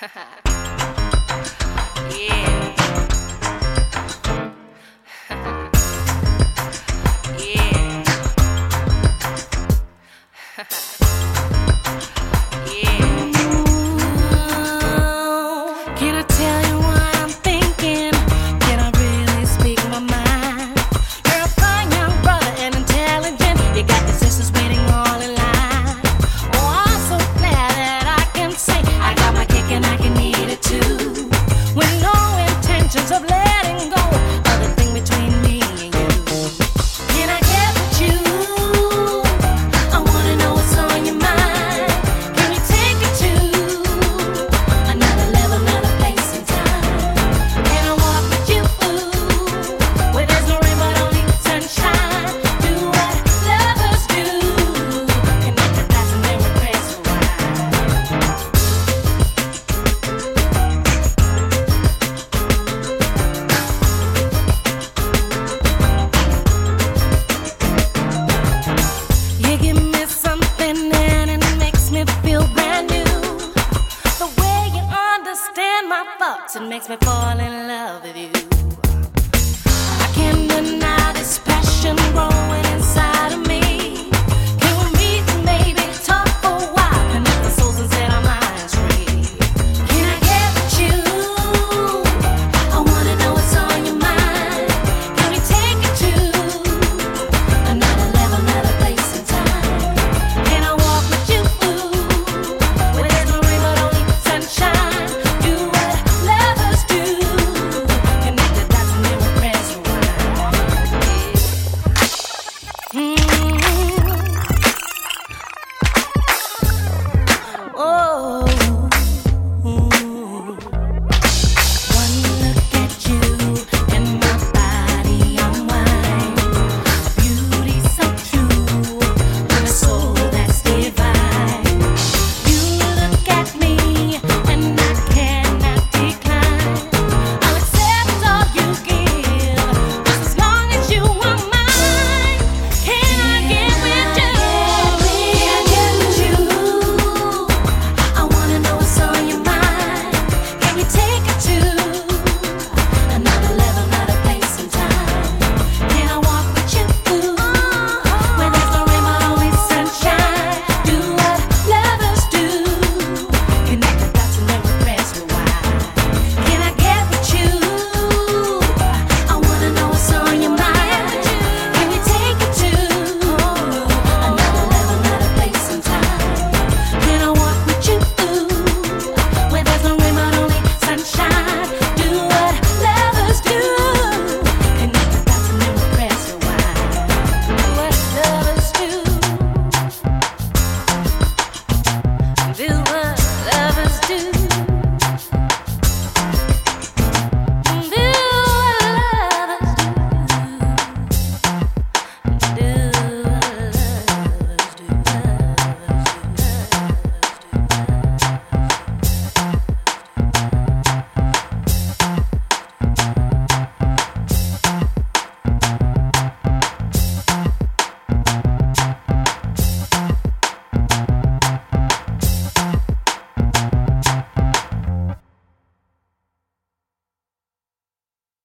Yeah. Yeah. Yeah. Can I tell you what I'm thinking? Can I really speak my mind? You're a fine young brother and intelligent. You got the sisters waiting all in line. Oh, I'm so glad that I can say I got my cake and I can eat it too. With no intentions of letting go of the thing between me and you. Can I get with you? I wanna know what's on your mind. Can we take it to another level, another place and time? Can I walk with you where there's no rain but only sunshine? Do what lovers do, connect the dots and then regrets a while. You give me something and it makes me feel brand new. The way you understand my thoughts, it makes me fall in love with you.